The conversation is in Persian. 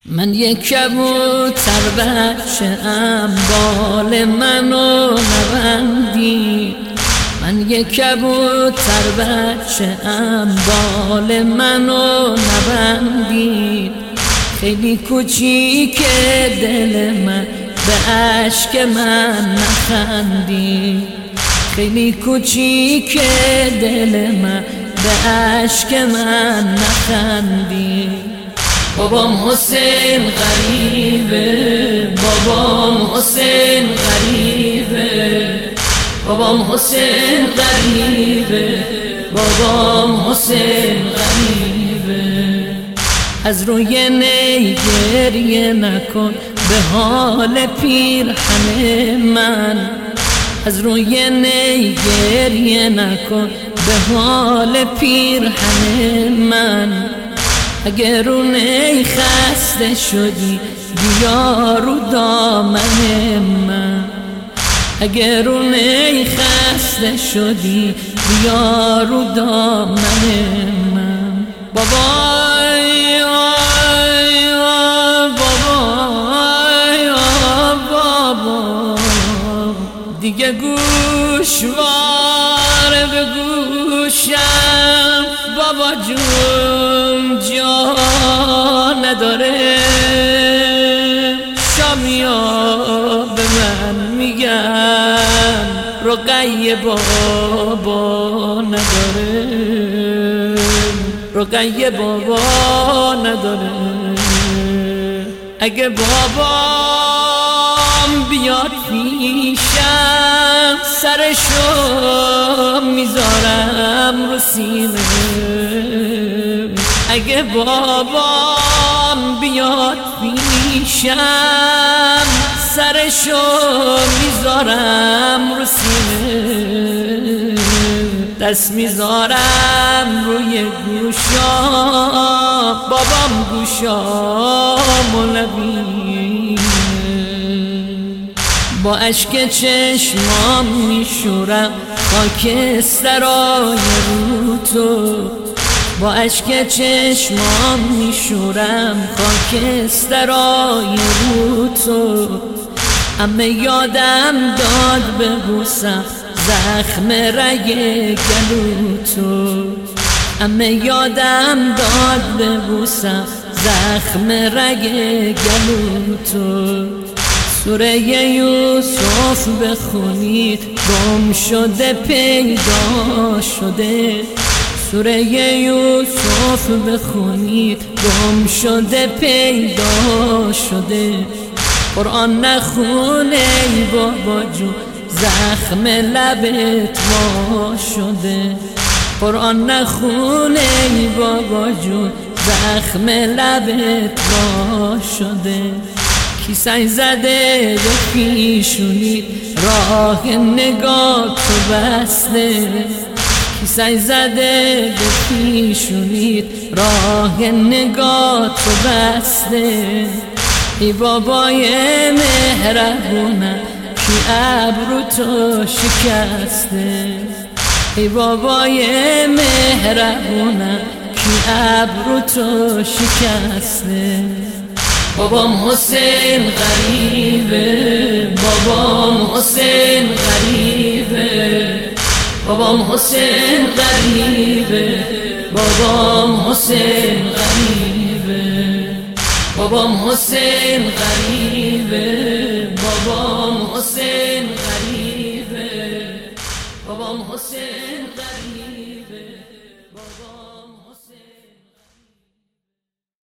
من یک کبوتر بچه‌ام، بال منو نبندی. من یک کبوتر بچه‌ام، بال منو نبندی. خیلی کوچیکه دل من، به اشک من نخندی. خیلی کوچیکه دل من، به اشک من نخندی. بابام حسین غریبه، بابام حسین غریبه، بابام حسین غریبه، بابام حسین غریبه. از روی نی گریه نکن به حال پیرهن من. از روی نی گریه نکن به حال پیرهن من. اگر رو نی خسته شدی بیا رو دامن من. اگر رو نی خسته شدی بیا رو دامن من. بابای بابا دیگه گوشوار به گوشم، بابا جون جا نداره. شامیا به من میگن رقیه بابا نداره، رقیه بابا نداره. اگه بابام بیاد پیشم، سرشو میذارم رو سینه. اگه بابام بیاد پیشم، سرشو میذارم رو سینه. دست میذارم روی گوشام، بابام گوشام و نبینه. با اشک چشمام میشورم خاکسترای رو تو. با اشک چشمام میشورم خاکسترای رو تو. اما یادم داد ببوسم زخم رگ گلو تو. اما یادم داد ببوسم زخم رگ گلو تو. سوره یوسف بخونید گم شده پیدا شده. سوره یوسف بخونید گم شده پیدا شده. قرآن نخونه ای بابا جون زخم لبت وا شده. قرآن نخونه ای بابا جون زخم لبت وا شده. کی سنگ زده به پیشونی راه نگاه تو بسته. کی سنگ زده به پیشونی راه نگاه تو بسته. ای بابای مهربونم کی ابرو تو شکسته. ای بابای مهربونم کی ابرو تو شکسته. بابام حسین غریبه، بابام حسین غریبه، بابام حسین غریبه، بابام حسین غریبه، بابام حسین غریبه، بابام حسین غریبه، بابام حسین